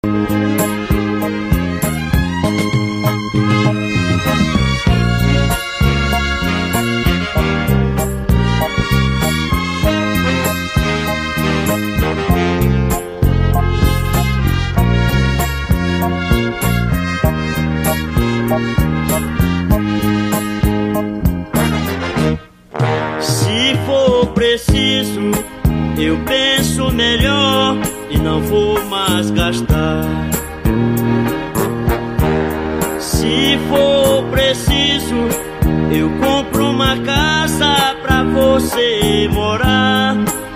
Se for preciso, eu penso melhor e não vou mais gastar. Se for preciso, eu compro uma casa pra você morar.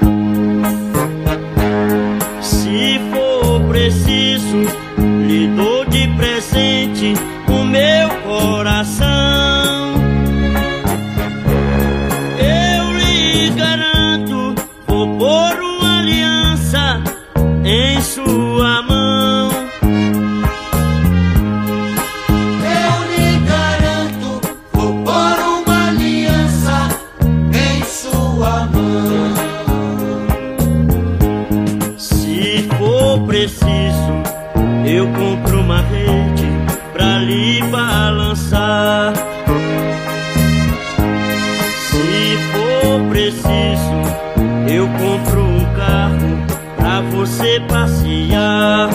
Se for preciso, lhe dou de presente o meu coração. Vou pôr uma aliança em sua mão. Eu lhe garanto, vou pôr uma aliança em sua mão. Se for preciso, eu compro uma rede pra lhe balançar. Se for preciso, eu compro um carro pra você passear.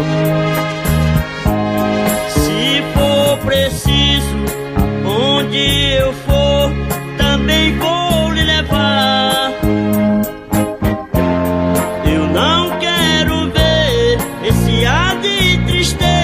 Se for preciso, onde eu for, também vou lhe levar. Eu não quero ver esse ar de tristeza